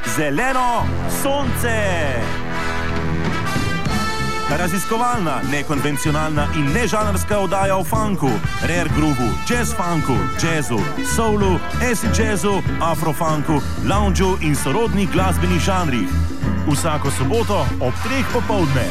Zeleno sonce. Raziskovalna, nekonvencionalna in nežanrska oddaja o funku, rare groovu, jazz funku, jazzu, soulu, acid jazzu, afrofunku, loungeu in sorodnih glasbenih žanrih. Vsako soboto ob 3 popoldne.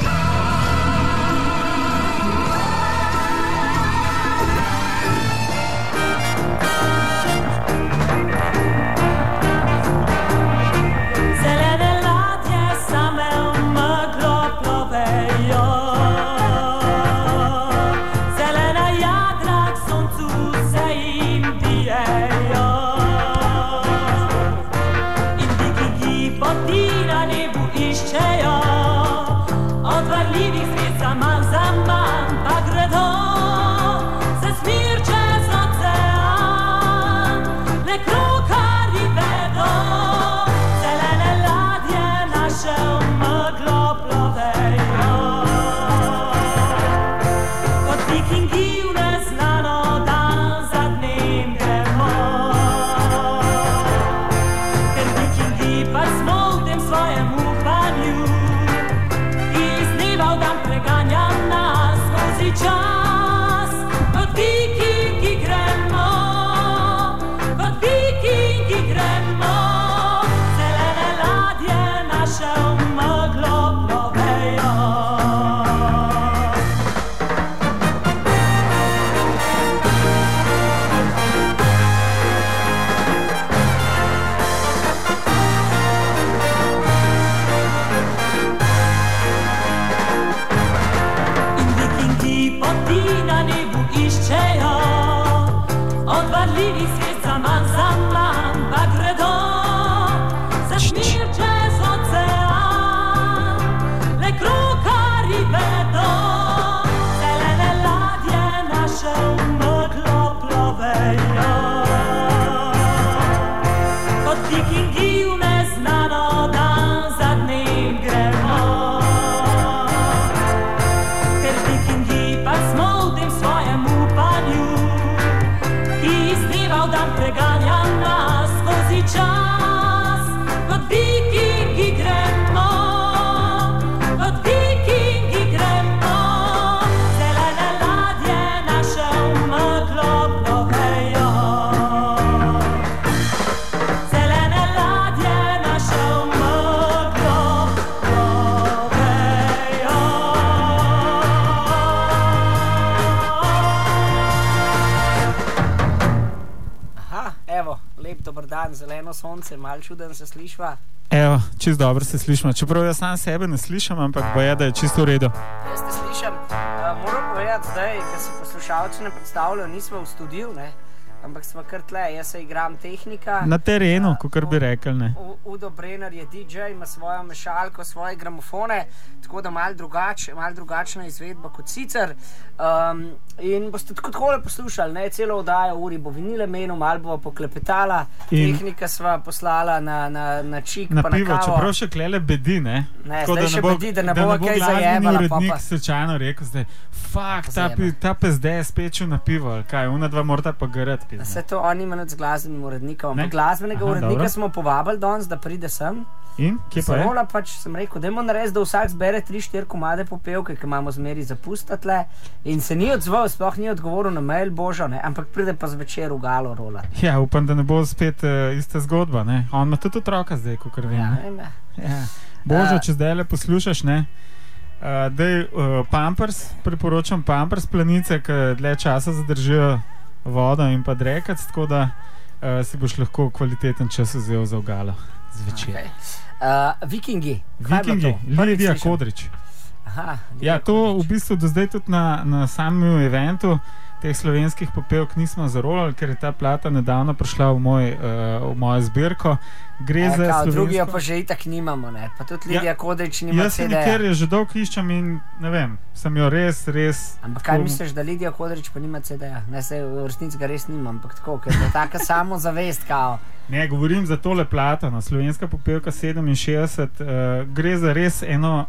Zeleno sonce, malo čuden se slišva. Evo, čisto dobro se slišimo. Čeprav jaz sam sebe ne slišam, ampak boja, da je čisto v redu. Jaz te slišam. Moram povedati zdaj, ker si poslušalci ne predstavljajo, nismo v studiu, ne? Ampak smo kar tle, jaz se igram tehnika. Na terenu, kakor bi rekli, ne. Udo Brenner je DJ, ima svojo mešalko, svoje gramofone, tako da malo drugačna izvedba kot sicer. In boste takole poslušali, ne, celo oddajo uri bo vinile menu, malo bo poklepetala, tehnika sva poslala na čik na pa pivo, na kavo. čeprav še klele bedi, ne. Ne, zdaj še bedi, da ne bo kaj zajebala. Urednik slučajno rekel zdaj, fuck, ta pezde je spečil na pivo, ali kaj, ona dva morata pa garati. Vse to on ima nad z glasbenim urednikom. Glasbenega urednika smo povabili danes, da pride sem. In? Kje pa je? Zarola pač sem rekel, dajmo narediti, da vsak zbere 3-4 komade popevke, ki imamo zmeri zapustatle. In se ni odzval, sploh ni odgovoril na mail, božo, ne, ampak pride pa zvečer v galo rola. Ja, upam, da ne bo spet ista zgodba, ne. On ima tudi otroka zdaj, kakor vem. Ja. Božo, če zdaj le poslušaš, ne. Pampers, priporočam Pampers planice, ki dlje časa zadržijo vodo in pa drekac, tako da si boš lahko kvaliteten čas vzel za ogalo zvečer. Okay. Vikingi, Lidija Kodrič. Ja, to v bistvu do zdaj tudi na samem eventu teh slovenskih popevk nismo zarolali, ker je ta plata nedavno prišla v mojo zbirko. Gre za slovensko... Drugi jo pa že itak nimamo, ne? Pa tudi Lidija Kodrič nima CD-ja. Jaz se nekjer je že dolgo iščem in ne vem, sem jo res... Ampak kaj misliš, da Lidija Kodrič pa nima CD-ja? Ne, se v resnici ga res nimam, ampak tako, ker je taka samozavest, kao. Ne, govorim za tole plato, no, slovenska popevka 67, gre za res eno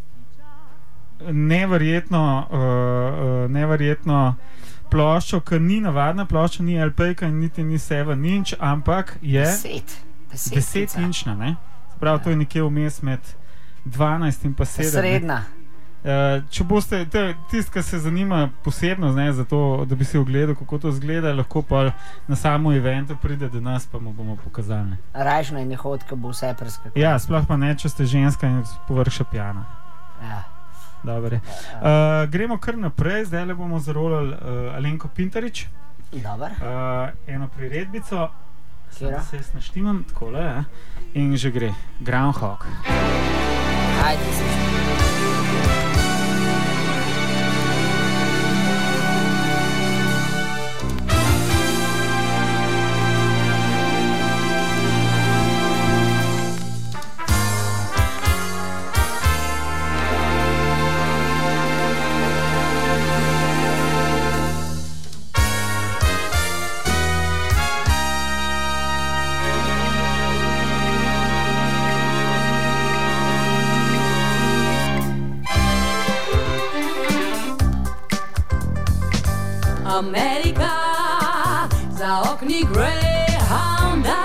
neverjetno ploščo, ki ni navadna plošča, ni LP-ka in niti ni 7 inch, ampak je 10 inčna, ne? Prav, to je nekje vmes med 12 in pa 7. Srednja. Če boste, tisti, ki se zanima posebno, za to, da bi si ogledal, kako to izgleda, lahko pa na samo eventu pride do nas, pa mu bomo pokazali. Rajšno in hod, ko bo vse preskakalo. Ja, sploh pa ne, če ste ženska in povrh še pijana. Ja. Dobre. Gremo kar naprej, zdaj le bomo zarolali Alenko Pintarič. Dobar. Eno priredbico. Kjera? Se jaz naštimam, takole, in že gre. Groundhog. Ajde, se Amerika, za okni Greyhounda,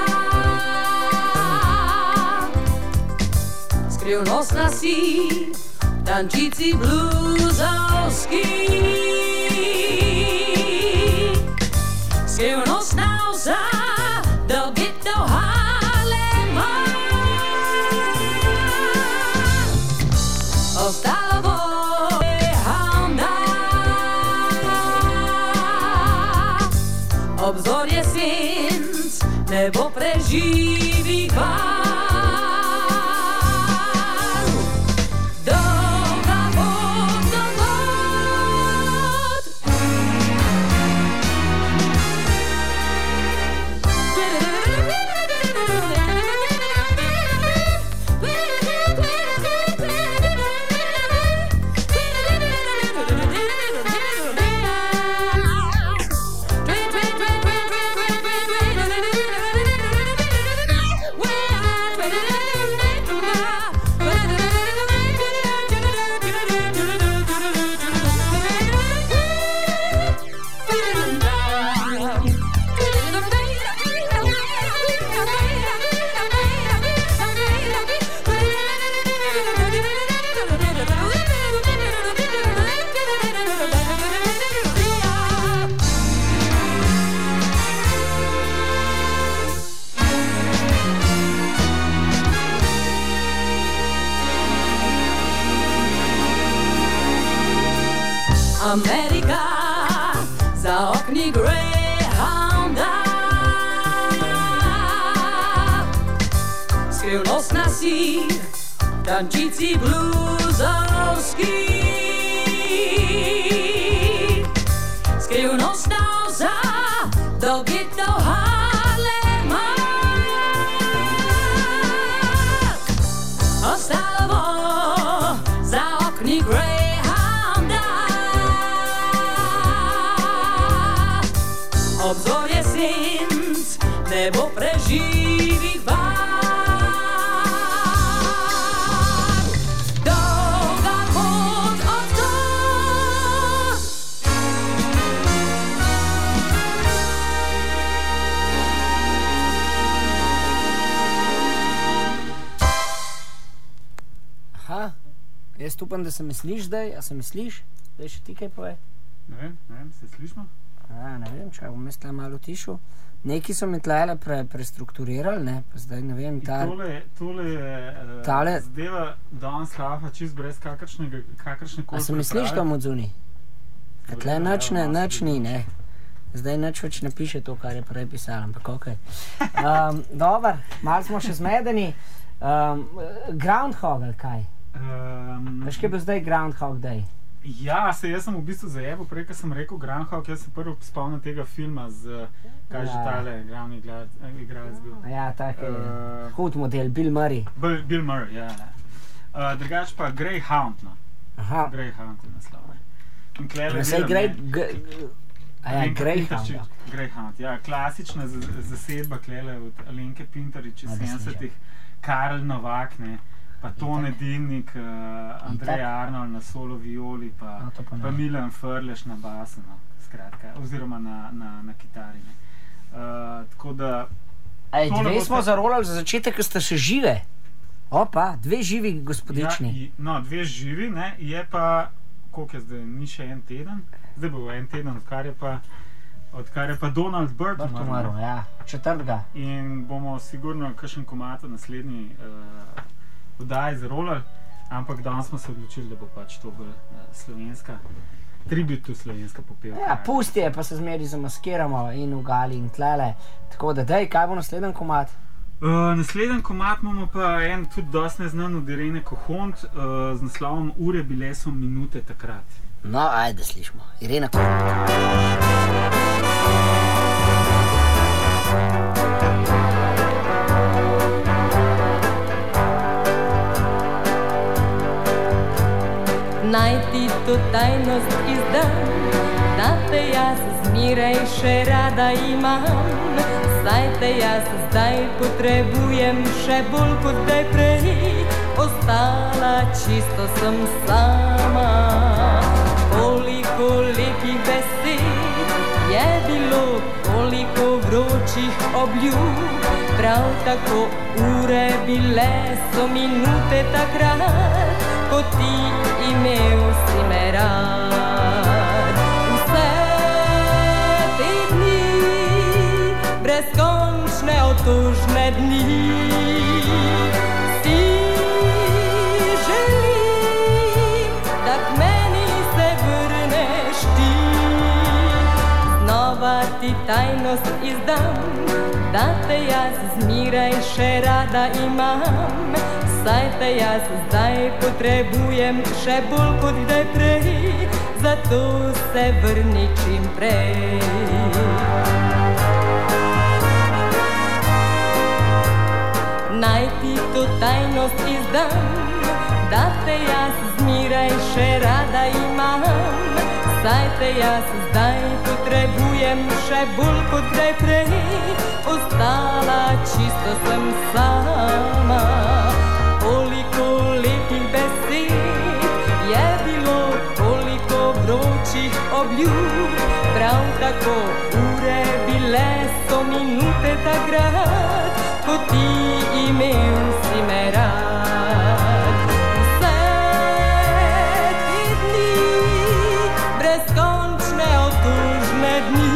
skrivnostna si, tančici bluzovski, skrivnostna vsa, do ghetto Harlema, ostalo bo obzorje senc, nebo preživih val. Dolga pot do vod. Amerika, za okni Greyhounda, skrivnostna si, tančici bluzovski, skrivnostna vsa, do ghetto Harlema, ostalo bo za okni Greyhounda. Obzorje senc, nebo preživih val. Dolga pot od tod. Aha, jaz upam, da se me sliš zdaj, a se me sliš? Zdaj še ti kaj pove? Ne vem, se slišmo? Ne vem, če bom jaz malo tišel. Neki so mi tlele prestrukturirali, ne, pa zdaj ne vem. Tole je zdela danes lafa čist brez kakršne koli. A se mi sliš tam od zunaj? Tle nič ni, ne. Zdaj nič več ne piše to, kar je prej pisalo, ampak okej. Dobar, malo smo še zmedeni. Groundhog ali kaj? Veš, kaj bo zdaj Groundhog Day? Ja, jaz sem v bistvu zajebil, prej, ko sem rekel Groundhog, jaz se prvo spomnim tega filma z, kaj že tale glavni igralec bil. Ja, tak je, hud model, Bill Murray. Bill Murray, ja. Drugač pa Greyhound, no. Aha. Greyhound je naslov. Sej Greyhound. Greyhound, ja, klasična zasedba klele od Alenke Pintarič iz 70-ih, Karl Novak, ne. Pa Tone Dimnik, Andrej Arnold na solo violi, pa Milan Frleš na basu, no, skratka, oziroma na kitari, ne. Tako da... Dve smo zarolali za začetek, ko ste še žive. Opa, 2 živi gospodični. Ja, no, 2 živi, ne, je pa, koliko je zdaj, ni še 1 teden, zdaj bo 1 teden, odkar je pa Donald Byrd umrl, ja, 4. In bomo sigurno kakšen komad v naslednji oddaji zarolali, ampak danes smo se odločili, da bo pač to bolj slovenska, tributu slovenska popevka. Ja, pusti je, pa se zmeri zamaskiramo in v gali in tlele. Tako da, dej, kaj bo naslednji komad? Naslednji komad imamo pa en tudi dosti neznan od Irene Kohont z naslovom Ure bile so minute takrat. No, ajde, slišimo. Irena Kohont. Naj ti to tajnost izdam, da te jaz zmeraj še rada imam. Saj te jaz zdaj potrebujem še bolj kot daj prej. Ostala čisto sem sama. Koliko lepih besed je bilo, koliko vročih obljub. Prav tako ure bile so minute takrat, ko ti imel si me rad. Vse te dni, brezkončne otožne dni, si želim, da k meni se vrneš ti. Znova ti tajnost izdam, da te jaz zmeraj še rada imam. Saj te jaz zdaj potrebujem še bolj kot daj prej, zato se vrni čim prej. Naj ti to tajnost izdam, da te jaz zmeraj še rada imam. Saj te jaz zdaj potrebujem še bolj kot daj prej, ostala čisto sem sama. Koliko lepih besed je bilo, koliko vročih obljub. Prav tako ure bile so minute takrat, ko ti imel si me rad. Vse te dni, brezkončne otužne dni,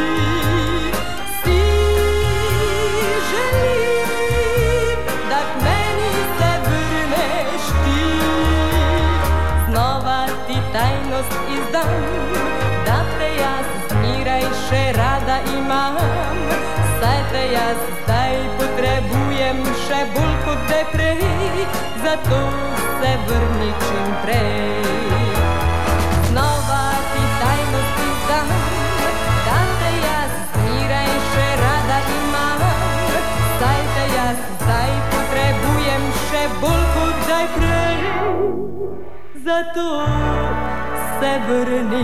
tajnost izdam, da te jaz zmeraj še rada imam. Saj te jaz zdaj potrebujem še bolj kot daj prej, zato se vrni čim prej. Znova ti tajnost izdam, da te jaz zmeraj še rada imam. Saj te jaz zdaj potrebujem še bolj kot daj prej, zato se vrni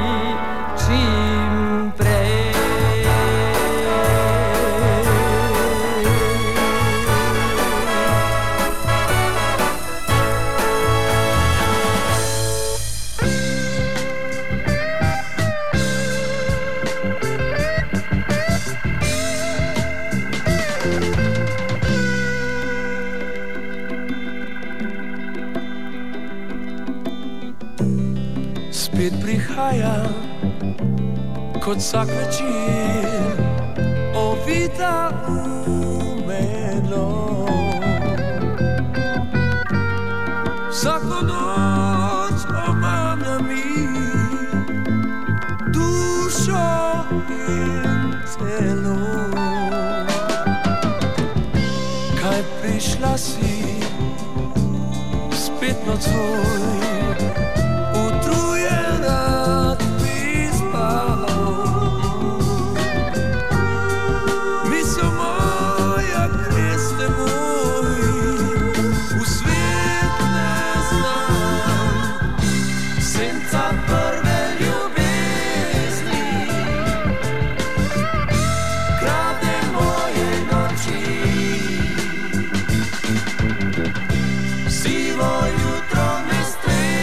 čim prej. Spet prihaja kot vsak večer, ovita v medlo. Vsako noč obamlja mi dušo in telo. Kaj prišla si spet nocoj, Sivo jutro me streže.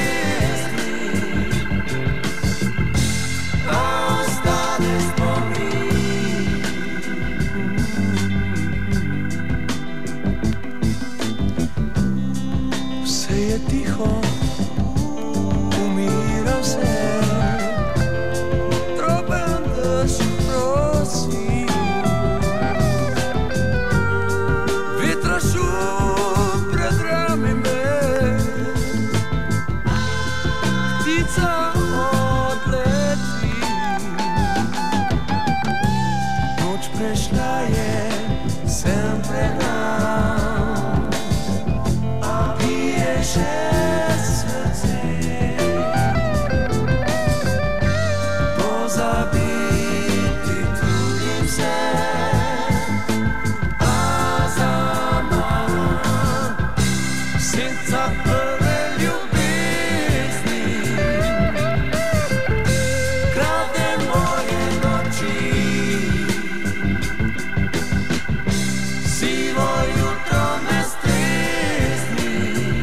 prišla je sempre nam, a bije še srce. Pozabiti trudim se, a zaman senca prve ljubezni krade moje noči. Sivo jutro me strezni,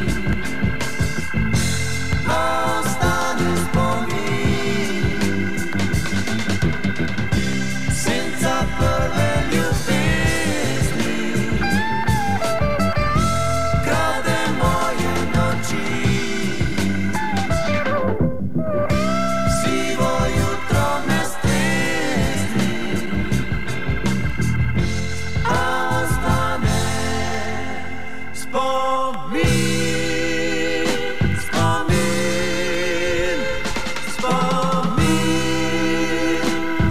a ostane spomin. Senca prve ljubezni krade moje noči. Sivo jutro me strezni, a ostane spomin, spomin, spomin,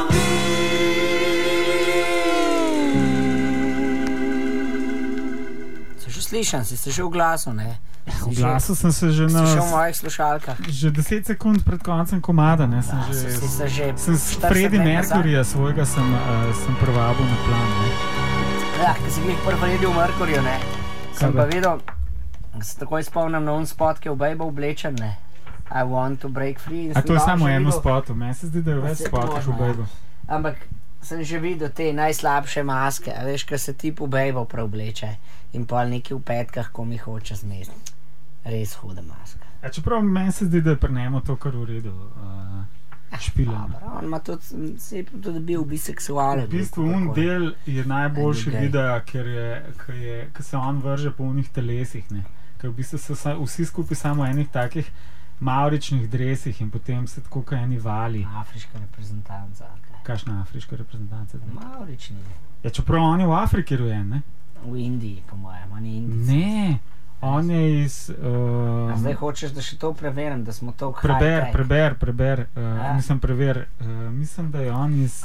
spomin. Se že slišam, si se že v glasu, ne? V glasu sem se že Si na... še v mojih slušalkah. Že 10 sekund pred koncem komada, ne, sem Si se že sem s 40 Freddie let nazaj. Mercuryja svojega sem privabil na plan, ne. Ja, ki si glih prvi videl v Merkurju, ne? Sem Kaj pa pa? videl, se takoj spomnim na un spot, ki je v Bejbo oblečen, ne? I want to break free. In A sem to je dal samo že eno videl- spotu, meni se zdi, da je več Saj spotov možno, v Bejbu. Ampak sem že videl te najslabše maske, a veš, ko se tip v Bejbo preobleče in pol neki v petkah, ko mi hoče zmesti. Res huda maska. Ja, čeprav meni se zdi, da je pri njemu to kar v redu špileno. Dobro, on ima tudi, se je tudi bil biseksualen. V bistvu bil un kako- del je najboljši Gej. videa, ker se on vrže po unih telesih, ne. Ker v bistvu so vsi skupaj samo enih takih mavričnih dresih in potem se tako kot eni vali. Afriška reprezentanca. Okay. Kakšna afriška reprezentanca? Mavrični. Ja, čeprav on je v Afriki rojen, ne? V Indiji, po mojem, on je Indijci. Ne, on je iz... A zdaj hočeš, da še to preverim, da smo to Preber. Ja. Mislim, da je on iz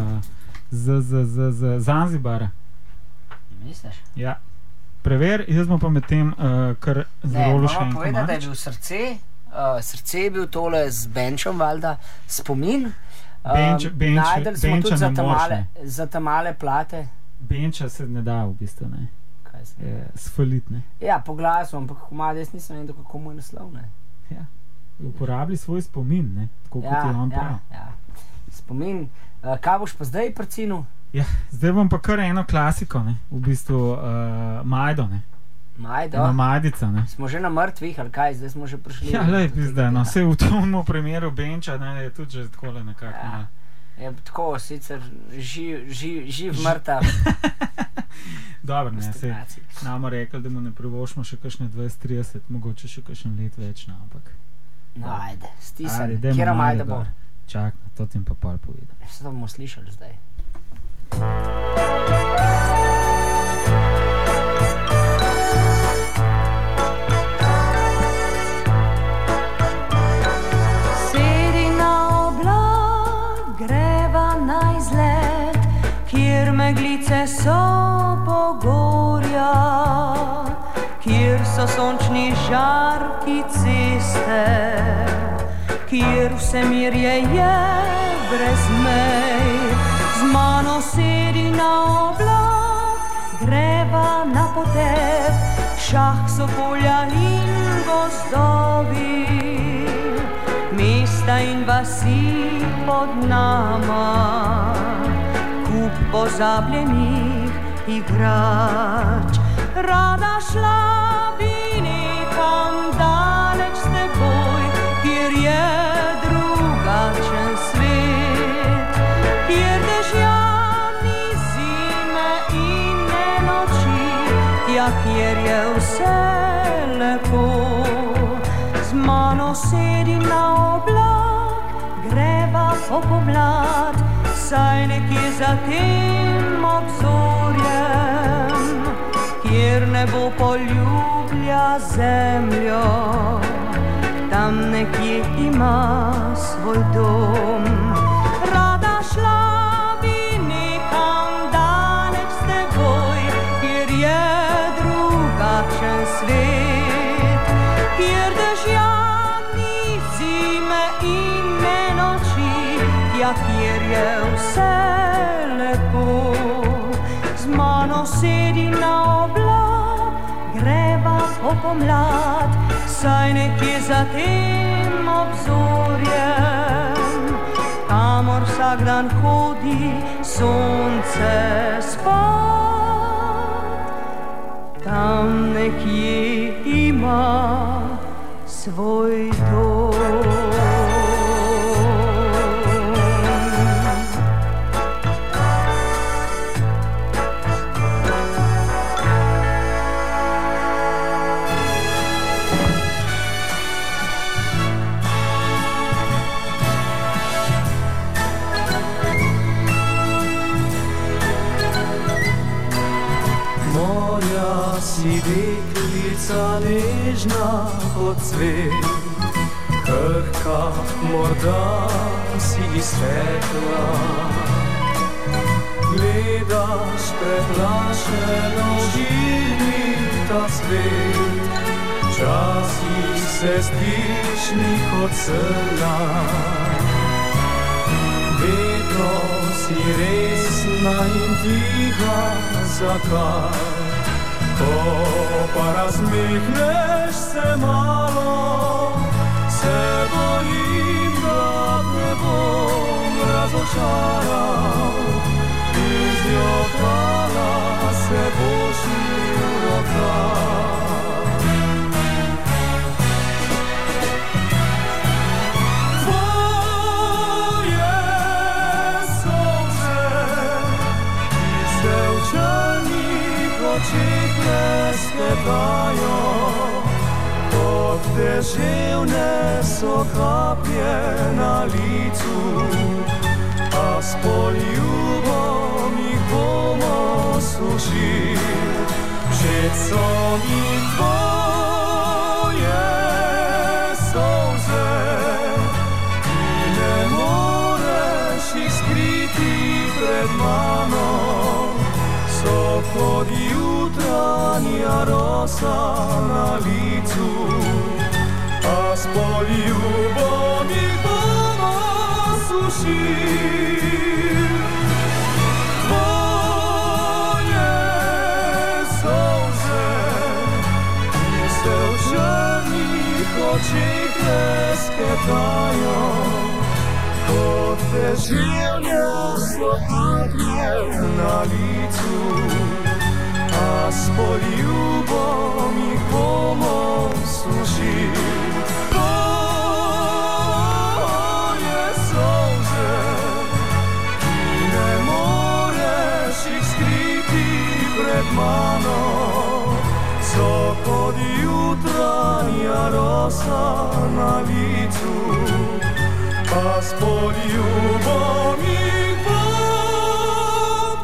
Zanzibara. Misliš? Ja. Prever, jaz bom pa med tem kar Ne, zrolo še moramo en povedati, da je komad. bil srce, srce je bil tole z benčom, valjda, spomin. Benč- Najdeli smo benča tudi za ne ta moš, male, ne. za ta male plate. Benča se ne da v bistvu, ne. Kaj se Je sfalit, ne. Ja, po glasu, ampak komad jaz nisem vedel, kako mu je naslov, ne. Ja. Uporabi svoj spomin, ne. Tako kot je on prav. ja. Spomin. Kaj boš pa zdaj prcinu? Ja, zdaj bom pa kar eno klasiko, ne. V bistvu Majdo, ne. Majdo. Ena Majdica, ne. Smo že na mrtvih, ali kaj? Zdaj smo že prišli. Ja, lej, do pizda, tega no, dela. vse v tom primeru benča, ne, je tudi že takole nekako, Ja. ne. Je tako, sicer živ mrtav. Dobro, ne, se Stagnacij. nam rekli, da mu ne privošimo še kakšne 20-30, mogoče še kakšen let več, no, ampak... No, ajde, Ajde, stisaj. dajmo Kjera Majdo Majda bo? gor. Čak, to ti jim pa pol povedal. Se to bomo slišali zdaj. Sedi na oblak, greva na izlet, kjer meglice so pogorja, kjer so sončni žarki ceste, kjer vse mirje je brez mej. Z mano sedi na oblak, greva na potep, šah so polja in gozdovi, mesta in vasi pod nama, kup pozabljenih igrač. Rada šla bi nekam daleč s teboj, kjer je drugačen svet, kjer dežja ni zime in ne noči, tja kjer je vse lepo. Z mano sedi na oblak, greva po pomlad, saj nekje za tem obzorjem, kjer nebo poljublja zemljo, tam nekje ima svoj dom. Rada šla bi nekam sedi na oblak, greva po pomlad, saj nekje za tem obzorjem, kamor vsak dan hodi sonce spat, tam nekje ima svoj dom. Si deklica nežna kot cvet, krhka morda si iztekla. Gledaš preplašeno živni ta svet, včasih se zdiš mi kot srna. Vedno si resna in tiha, zakaj? Ko pa razmihneš se malo, se bojim, da ne bom razočaral. Izjokala se boš mi v rokah. Tvoje solze, ki se v črnih očeh sklepajo, kot deževne so kaplje na licu, a s poljubom jih bomo sušili. Všeč so mi tvoje solze, ki ne moreš jih skriti pred mano, so kot jutranja rosa na licu, a s poljubom jih bomo sušili. Tvoje solze, ki se v črnih očeh lesketajo, kot deževne so kaplje na licu, a s poljubom jih bomo sušili. Tvoje solze, ki ne moreš jih skriti pred mano, so kot jutranja rosa na licu, a s poljubom jih bom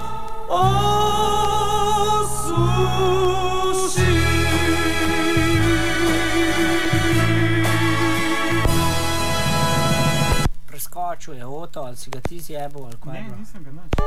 Preskočil je Oto, ali si ga ti zjebal, ali kaj? Ne, nisem ga nič.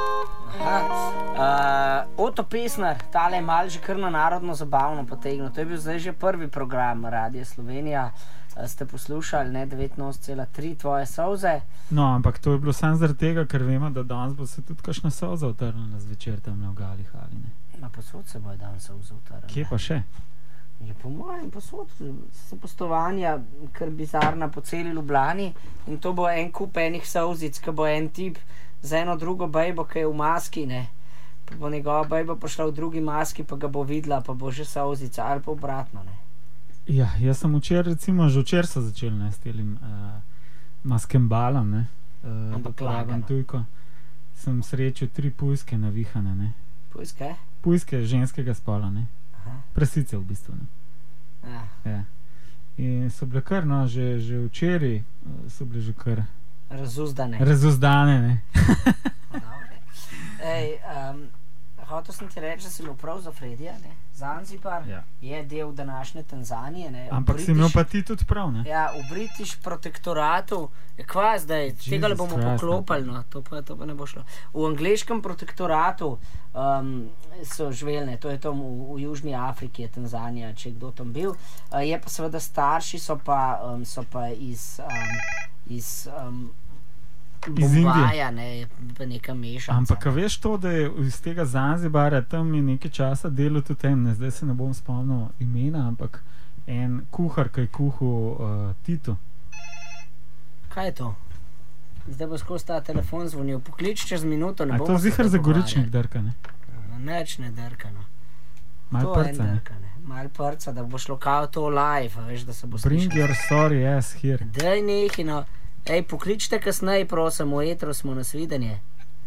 Oto Pesner, tale je malo že kar na narodno zabavno potegnil. To je bil zdaj že prvi program Radia Slovenija. Ste poslušali, ne, 19,3 tvoje solze. No, ampak to je bilo samo zaradi tega, ker vemo, da danes bo se tudi kakšna solza utrnila zvečer tam na Galih, ali ne? Ma posod se bojo danes solze utrnila. Kje pa še? Je po mojem posod so postovanja kar bizarna po celi Ljubljani in to bo en kup enih solzic, ko bo en tip z eno drugo bejbo, ki je v maski, ne. Pa bo njegova bejba prišla v drugi maski, pa ga bo videla, pa bo že solzica, ali pa obratno, ne. Ja, jaz sem recimo že včeraj so začeli, ne, s telim maskembalom, ne, uporabam tujko. Sem srečal 3 pujske navihane, ne. Pujske? Pujske ženskega spola, ne. Prasice v bistvu, ne. Ja. In so bile kar, no, že včeraj so bile že kar razuzdane, ne. Ej, hotel sem ti reči, da si imel prav za Fredija, ne. Zanzibar je del današnje Tanzanije, ne. Ampak si imel pa ti tudi prav, ne. Ja, v British protektoratu, kva zdaj, tega le bomo poklopali, no, to pa ne bo šlo. V angleškem protektoratu so živeli, to je tam v Južni Afriki, je Tanzanija, če je kdo tam bil. Je pa seveda starši so pa iz iz Indije. Bombaja, ne, pa neka mešanca. Ampak veš to, da je iz tega Zanzibara tam je nekaj časa delo tudi en, zdaj se ne bom spomnil imena, ampak en kuhar, ki je kuhal Tito. Kaj je to? Zdaj bo skozi ta telefon zvonil. Poklič čez minuto, ne bomo. A to zihar za Goričnik drka, ne? Neč ne drka, no. Mal prca, ne? Mal prca, da bo šlo kao to live, veš, da se bo slišal. Bring your sorry ass here. Daj nehi, no. Ej, pokličite kasneje, prosim, v etru smo na svidenje.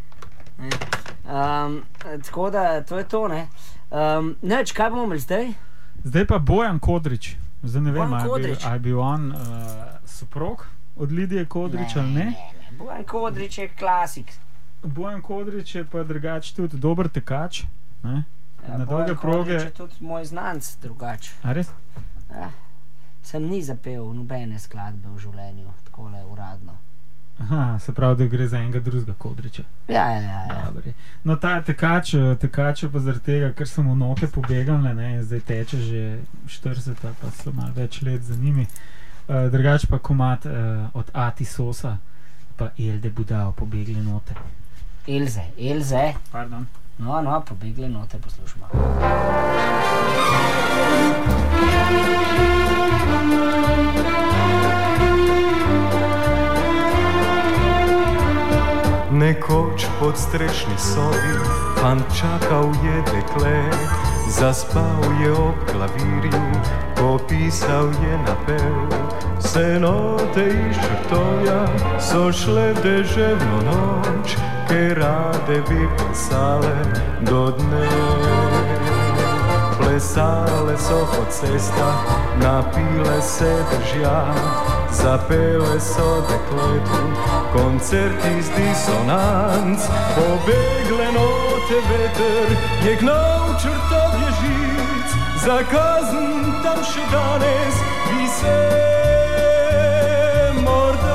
Tako da, to je to, ne. Neč, kaj bomo imeli zdaj? Zdaj pa Bojan Kodrič. Zdaj ne vem, ali je bil on soprog od Lidije Kodrič ali ne. Bojan Kodrič je klasik. Bojan Kodrič je pa drugač tudi dober tekač. Ne? Na dolge proge. Bojan Kodrič je tudi moj znanc drugač. A res? Sem ni zapel nobene skladbe v življenju, takole uradno. Aha, se pravi, da gre za enega drugega Kodriča. Ja. Dobre. No, ta tekač pa zaradi tega, ker so mu note pobegalne, ne, zdaj teče že 40, pa so malo več let za njimi. Drugač pa komad od Ati Sosa pa Elde Budao, Pobegle note. Elze. Pardon. No, Pobegle note poslušamo. Nekoč pod strešni sobi fant čakal je dekle, zaspal je ob klavirju, popisal je napev. Vse note iz črtovja so šle v deževno noč, ker rade bi plesale do dne. Plesale so po cestah, napile se držja, zapele so dekletu koncert iz disonanc. Pobegle note veter je gnal črtovje žic, za kazen tam še danes vise morda.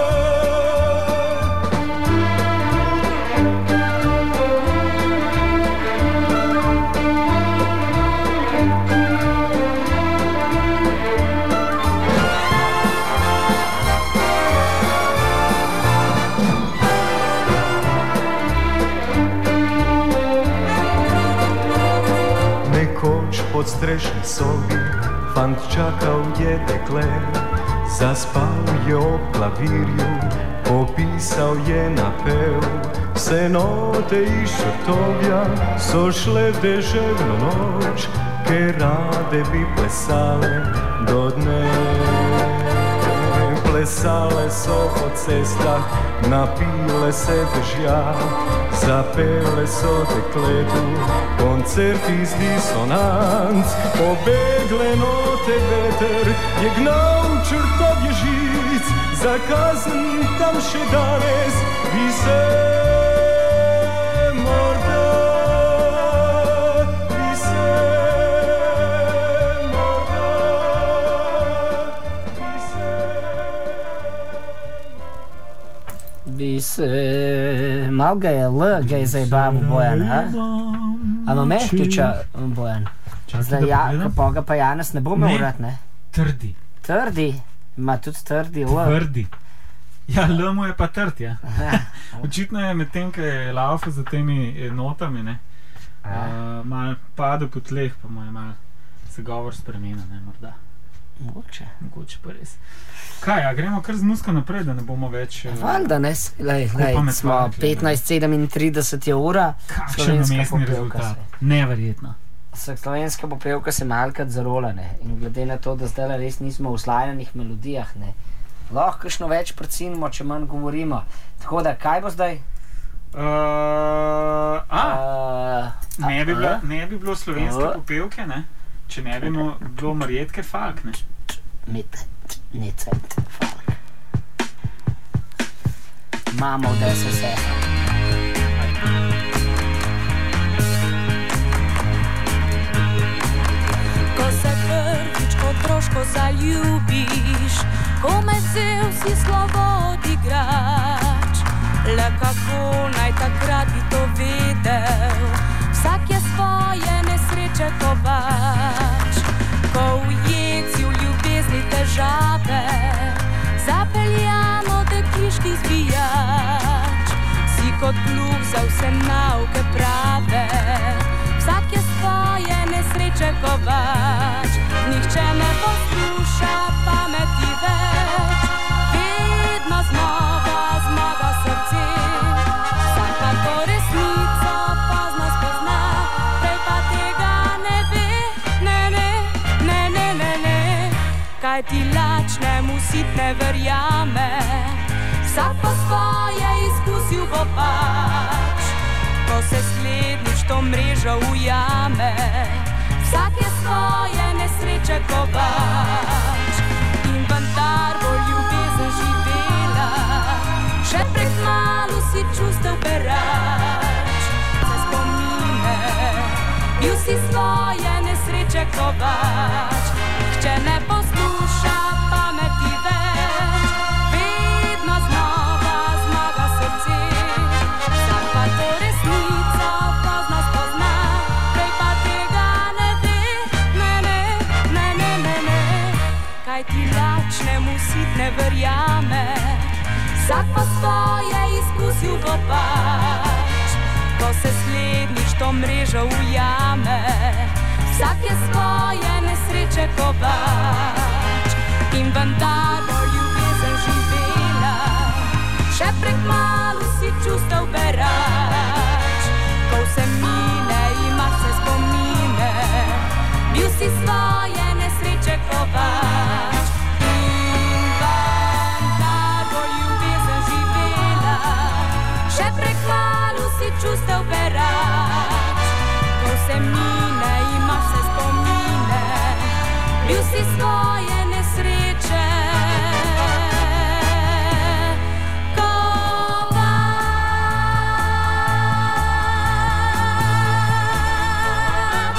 Pod strešni sobi fant čakal je dekle, zaspal je ob klavirju, popisal je napev. Vse note iz črtovja so šle v deževno noč, ker rade bi plesale do dne. Plesale so po cestah, napile se dežja, zapele so dekletu koncert iz disonanc. Pobegle note veter je gnal črtovje žic, za kazen tam še danes vise morda. Mal ga je zajebav Bojan, a? Ama Mehtiča Bojan. Zdaj pa pa Janez ne bo imel rad, ne? Trdi? Ima tudi trdi L. Trdi. Ja, L mu je pa trd, ja. Očitno je med tem, ko je laufal za temi notami, ne? Mal padel po tleh, pa mu je mal se govor spremena, ne, morda. Mogoče pa res. Kaj, gremo kar z muziko naprej, da ne bomo več... Valjda, ne, smo 15:37 je ura. Kakšen namestni rezultat, neverjetno. Slovenska popevka se malkrat zarola, ne, in glede na to, da zdaj res nismo v slajnanih melodijah, ne, lahko kakšno več precinimo, če manj govorimo. Tako da, kaj bo zdaj? Ne bi bilo slovenske popevke, ne? Če ne bi bilo Marjetke Falk, ne? Nicet Falk. Mama od SSF. Ko se prvič otroško zaljubiš, ko me vzel si slovo od igrač, le kako naj takrat bi to vedel, vsak je svoje nesreče kovač. Ko ujeci v ljubezni težave, zapeljano dekliški zvijač. kot gluh za vse nauke prave. Vsak je svoje nesreče kovač, nihče ne posluša pameti več. Vedno znova zmaga srce, vsak pa to resnico pozno spozna, prej pa tega ne ve, ne. Kaj ti lačnemu sit ne verjame, vsak po svoje izkusil bo pač. Ko se slednjič to mrežo ujame, vsak je svoje nesreče kovač. In vendar bo ljubezen živela, še prekmalu si čustev berač. Se spomine, bil si svoje nesreče kovač, nihče ne posluša pameti več. Vedno znova zmaga srce, vsak pa to resnico pozno spozna, prej pa tega ne ve, ne. Kaj ti lačnemu sit ne verjame, vsak pa svoje izkusil bo pač. Ko se slednjič to mrežo ujame, vsak je svoje nesreče kovač. In vendar bo ljubezen živela, še prekmalu si čustev berač. Ko vse mine, imaš vse spomine, bil si svoje nesreče kovač. In vendar bo ljubezen živela, še prekmalu si čustev berač. Ko vse mine, imaš vse spomine, bil si svoje nesreče kovač.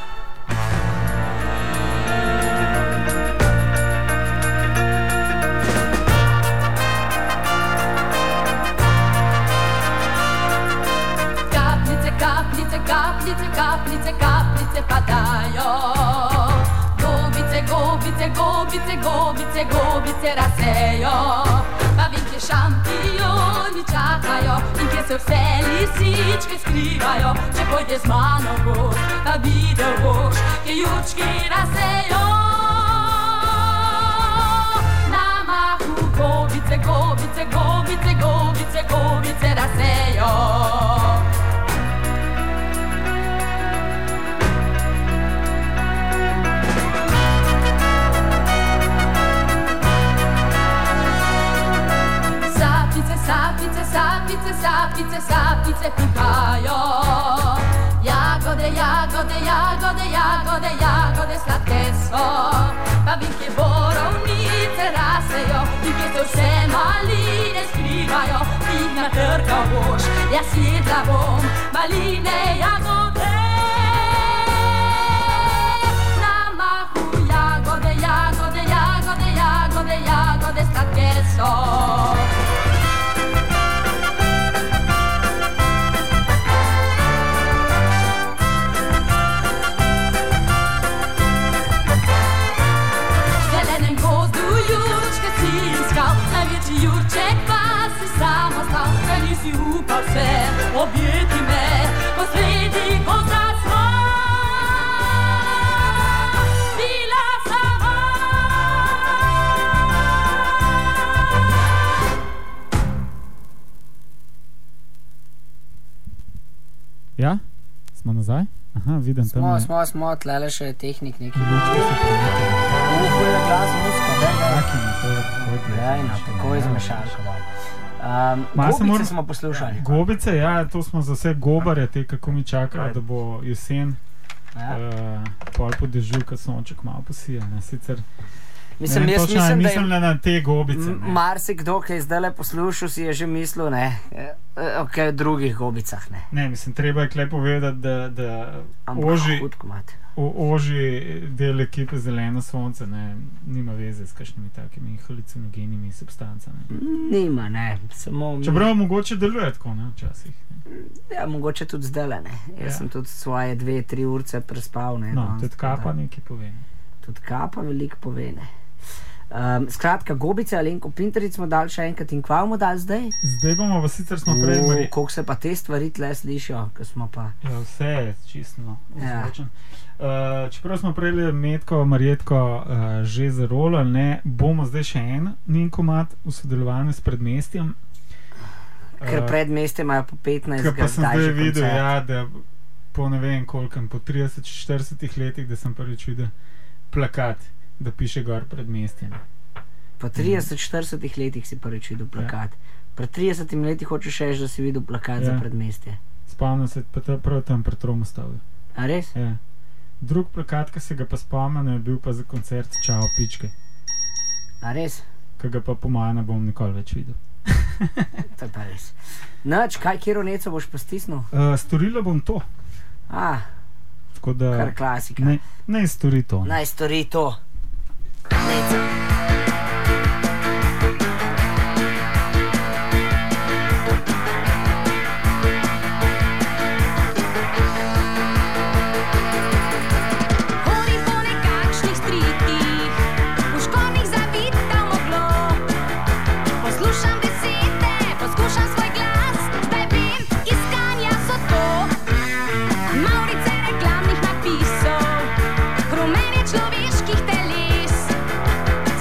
Kapljice, kapljice padajo. Gobice rasejo. Pa vinke šampioni čakajo, in kje se vse lisičke skrivajo. Če pojde z mano boš, pa videl boš, kje jurčki rasejo. Na mahu gobice rasejo. Sapice pihajo. Jagode sladke so. Pa vinke borovnice rasejo, in kje se vse maline skrivajo. Jih natrgal boš, jaz jedla bom maline jagode. Na mahu jagode sladke so. Jurček pa si samo stal, da nisi upal se objeti me, posredi goza sva bila sama. Ja, smo nazaj? Aha, vidim tam. Smo, tlele še tehnik neki lučki se prometi. Ufuje glas muska, takoj zmešalko. Gobice smo poslušali. Gobice, ja, to smo za vse gobarje, te kako mi čakajo, da bo jesen. Pol po dežju, kad sonček malo posije, ne, sicer mislim na te gobice. Marsikdo, ki je zdaj poslušal, si je že mislil, ne, o drugih gobicah, ne. Ne, mislim, treba je kle povedati, da ožji del ekipe Zeleno sonce, ne, nima veze s kakšnimi takimi halucinogenimi substancami. Nima, ne, samo... Čeprav mogoče deluje tako, ne, včasih. Ja, mogoče tudi zdajle, ne. Jaz sem tudi svoje 2-3 urce prespal, ne. No, tudi kapa nekaj pove. Tudi kapa veliko pove, ne. Skratka, Gobice, Alenko Pinteric smo dali še enkrat in kva bomo dali zdaj? Zdaj bomo pa sicer smo prej... Koliko se pa te stvari tle slišijo, ko smo pa... Ja, vse je čisto ozvočen. Čeprav smo prej Metko, Marjetko že zarolali, ne, bomo zdaj še en njen komad v sodelovanju s Predmestjem. Ker Predmestje imajo po 15 Ker pa sem zdaj videl, koncert. ja, da po ne vem kolkem, po 30-40 letih, da sem prvič videl plakat, da piše gor Predmestje. Po 30-40 letih si prvič videl plakat. Pred 30 leti hočeš reči, da si videl plakat za Predmestje. Spomnim se pa prav tam pred Romostavlju. A res? Ja. Drug plakat, ki se ga pa spomnim, je bil pa za koncert Čao pičke. A res? Ki ga pa po mojem ne bom nikoli več videl. To je pa res. Nač, kjero neco boš pa stisnil? Storila bom to. Tako da... Kar klasika. Naj stori to. Naj stori to. Neca. Človeških teles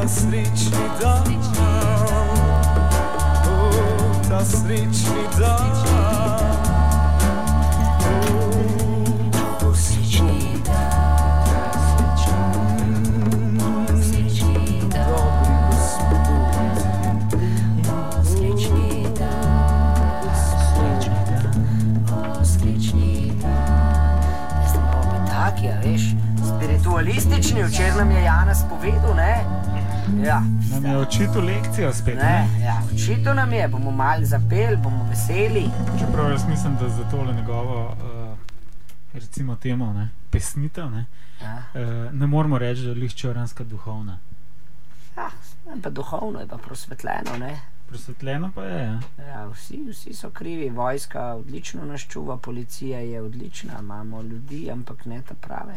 ta srečni dan, ta srečni dan. Spiritualistični, včeraj nam je Janez povedal, ne? Ja. Nam je očitil lekcijo spet, ne? Ja, očitil nam je, bomo malo zapeli, bomo veseli. Čeprav jaz mislim, da za tole njegovo, recimo temo, ne, pesnitev, ne, ne moramo reči, da je lih črnska duhovna. Ja, pa duhovno je pa prosvetljeno, ne? Prosvetljeno pa je, ja. Ja, vsi so krivi, vojska odlično nas čuva, policija je odlična, imamo ljudi, ampak ne ta prave.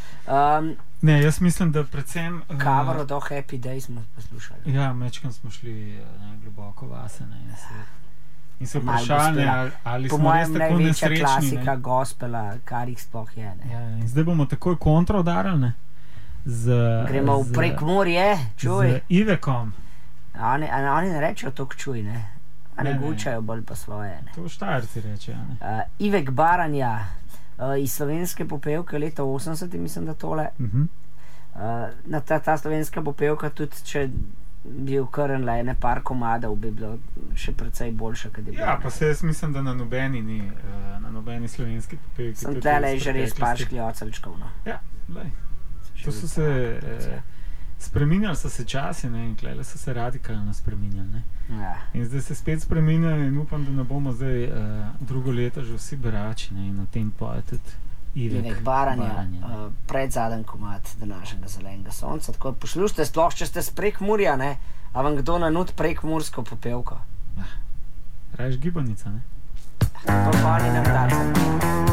Ne, jaz mislim, da predvsem... Cover od Happy Day smo poslušali. Ja, mečkam smo šli globoko vase, ne, in se vprašali, ali smo res tako nesrečni. Po mojem največja klasika gospela, kar jih sploh je, ne. Ja, in zdaj bomo takoj kontra udarili, ne. Gremo v Prekmurje, čuj. Z Ivekom. Oni ne rečejo toliko čuj, ne. A ne gučajo bolj pa svoje, ne. To Štajerci rečejo, ne. Ivek Baranja, iz slovenske popevke leta 80, mislim, da tole. Na ta slovenska popevka, tudi če bi ukrnila ene par komadov, bi bilo še precej boljše, kad je bilo. Ja, pa se jaz mislim, da na nobeni ni, na nobeni slovenski popevki. Sem tlele že res par škljocalčkov, no. Ja, lej. To so se... Spreminjali so se časi, ne, in klele so se radikalno spreminjali, ne. Ja. In zdaj se spet spreminjali in upam, da ne bomo zdaj drugo leto že vsi berači, ne, in o tem poje tudi Ivek Baranja, predzaden komad današnjega zelenega sonca. Tako poslušajte, sploh če ste s Prekmurja, ne, a vam kdo nanud prekmursko popevko? Ja, rajš gibanica, ne. To pa oni nam dati.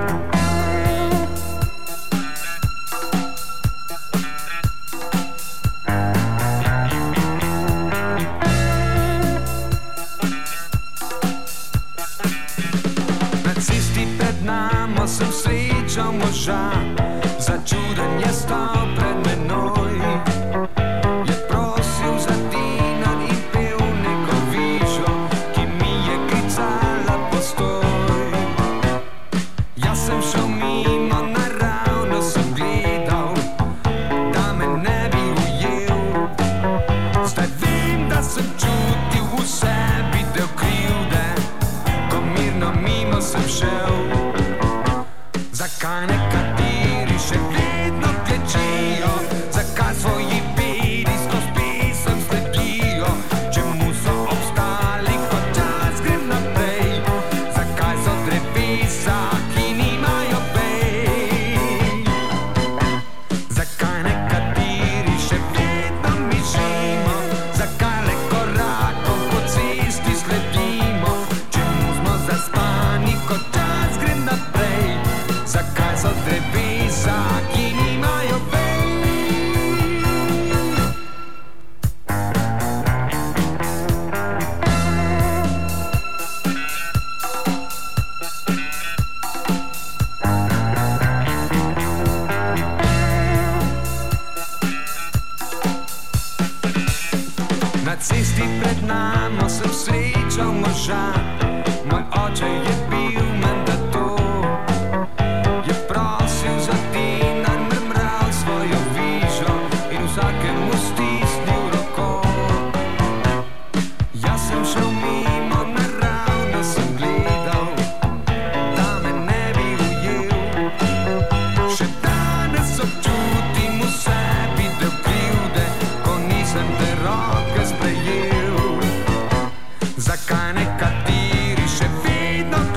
Sem srečal moža, začuden je stal pred menoj. Je prosil za dinar in pel neko vižo, ki mi je klicala postoj. Jaz sem šel mimo, naravno sem gledal, da me ne bi ujel. Zdaj vem, da sem čutil v sebi del krivde, ko mirno mimo sem šel. Zakaj nekateri še vedno klečijo, zakaj svoji bedi skozi pesem sledijo, čemu so obstali, ko čas gre naprej, zakaj so drevesa, ki nimajo vej. Zakaj nekateri še vedno mižimo, zakaj le korakom po cesti sledimo, čemu smo zaspani, ko čas gre naprej. Zakaj so drevesa, ki nimajo vej? Na cesti pred nami sem srečal moža, moj oče je bil menda to. Za dinar mrmral svojo vižo in vsakemu stisnil roko. Jaz sem šel mimo, naravno sem gledal, da me ne bi ujel. Še danes občutim v sebi del krivde, ko nisem te roke sprejel. Zakaj nekateri še vedno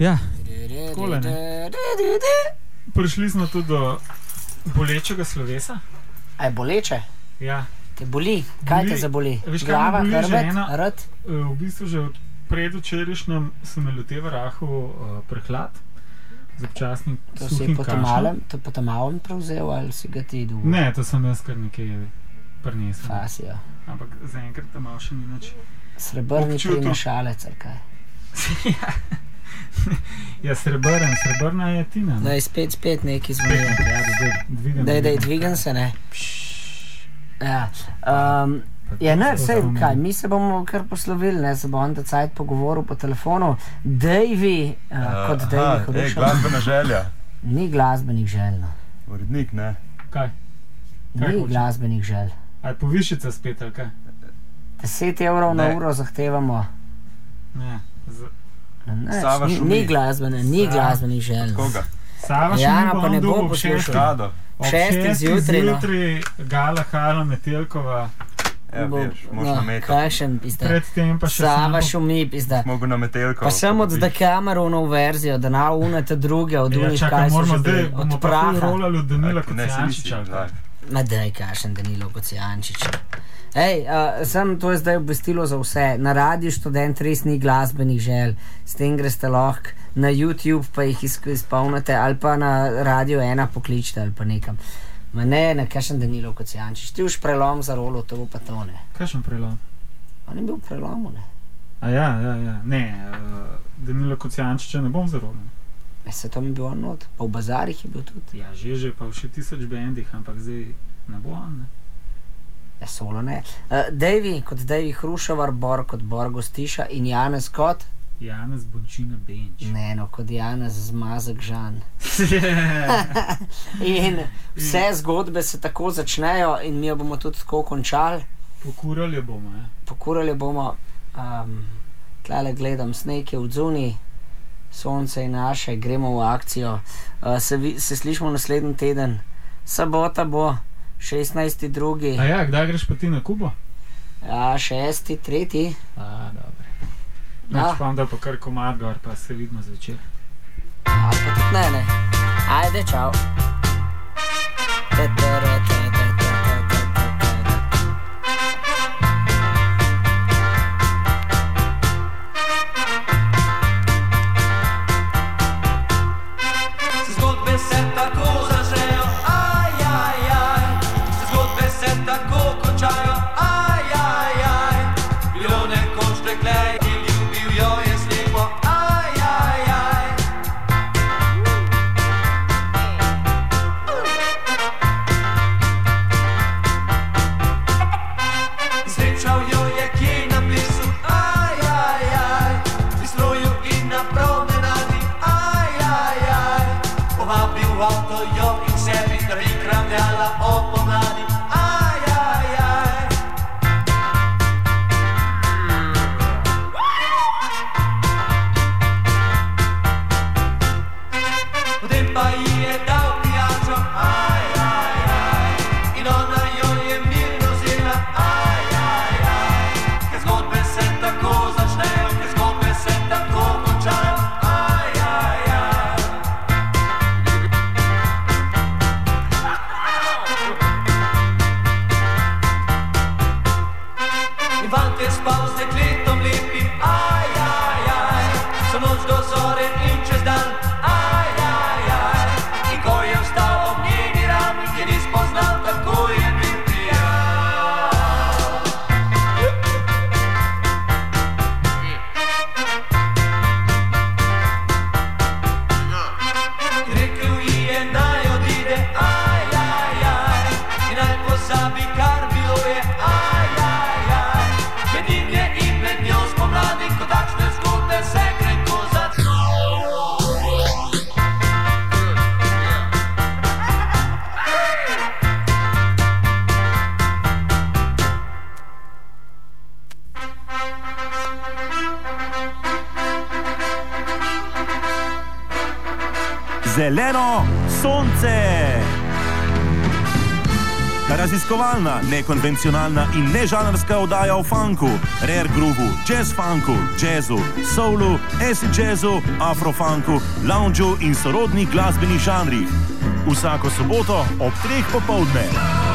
Ja, takole, ne. Prišli smo tudi do bolečega slovesa. A je boleče? Ja. Te boli? Kaj te zaboli? Veš, Glava, kaj me boli že hrbet, ena? rt? V bistvu že od predvčerajšnjem sem me loteval rahel prehlad z občasnim To si suhim po kašljem. tem malem prevzel ali si ga ti dugo? Ne, to sem jaz kar nekaj prinesel. Fasijo. Ampak zaenkrat tam malo še ni nič. Srebrni Občutil. prinašalec ali kaj? Ja, srebrna je Tina. Daj, spet neki zvoni. Ja, dvigam. Daj, dvigam se, ne? Ja, ja, ne, sej, kaj, mi se bomo kar poslovili, ne, se bo on ta cajt pogovoril po telefonu. Davey, kot Davey Hruševar. Glasbena želja. Ni glasbenih želj, no. Urednik, ne. Kaj? Ni hoče? glasbenih želj. Aj povišica spet, ali kaj? 10 evrov na Ne. uro zahtevamo. Ne. Ne, Sava ni šumi. glasbenih želj. Od koga? Sava še Jana ni pa ne bo dobil ob poslušal. šestih. Rado. Ob 6 zjutraj, no. zjutraj Gala Hala Metelkova, Ja, veš, moš na metel. Kakšen, pizda. predtem pa še Sava Sambo. šumi, pizda. Mogo na metelko. Pa sem od Dekameronov verzijo, da na unete druge, od Ja, unih, čakaj, kaj so moramo že zdaj, bili, bomo od pa ful praha. rolali od Danila Ne, se nisi, Kocijančiča. ali kaj? Ma daj, kašen Danilo Kocijančič. Ej, sem to je zdaj obvestilo za vse. Na Radiu Študent res ni glasbenih želj, s tem greste lahko na YouTube pa jih izpolnite ali pa na Radio 1 pokličite ali pa nekam. Ma ne, kakšen Danilo Kocijančič, ti už prelom za rolo, to bo pa to, ne. Kakšen prelom? On je bil v prelomu, ne. A ja. Ne, Danila Kocijančiča ne bom zarobil. Se to mi bil on not, pa v bazarih je bil tudi. Ja, že pa v še 1000 bendih, ampak zdaj ne bo on, ne. Ja, solo ne. Davey, kot Davey Hruševar, Bor kot Bor Gostiša in Janez kot? Janez Bončina Benč. Ne, no, kot Janez Zmazek Žan. In vse zgodbe se tako začnejo in mi jo bomo tudi tako končali. Pokurali bomo, ja. Pokurali bomo, tlele gledam, sneg je odzuni, sonce je naše, gremo v akcijo. Se slišimo naslednji teden, sobota bo 16.2. A ja, kdaj greš pa ti na Kubo? Ja, 6.3. A, dobro. Ja. Neč pa vam da pa kar komad gor, pa se vidimo zvečer. Ali pa tudi ne. Ajde, čau. Zgodbe se tako začnejo, aj, aj, aj. Zgodbe se tako končajo, aj, aj, aj. Bilo nekoč dekle, ki ljubil jo je slepo, aj, aj, aj. Srečal jo je kje na plisu, aj, aj, aj. Pri stroju in na promenadi, aj, aj, aj. Povabil v avto jo in k sebi, da bi kramljala o pomladi, aj, aj, aj. Potem pa ji je dal pijačo, aj, aj, aj. In ona jo je mirno vzela, aj, aj, aj. Ker zgodbe se tako začnejo, ker zgodbe se tako končajo, aj, aj, aj. In fant je spal z dekletom lepim, aj, aj, aj. So noč do zore in čez dan, aj, aj, aj. In ko je vstal ob njeni rami, je ni spoznal, kako je bil pijan. Rekel ji je naj odide, aj, aj, aj. In naj pozabi, kar bilo je, aj, aj, aj. Med njim je in med njo spomladi, ko takšne zgodbe se grenko začnejo. Zeleno sonce. Raziskovalna, nekonvencionalna in nežanrska oddaja o funku, rare groovu, jazz funku, jazzu, soulu, acid jazzu, afrofunku, loungeu in sorodnih glasbenih žanrih. Vsako soboto ob 3 popoldne.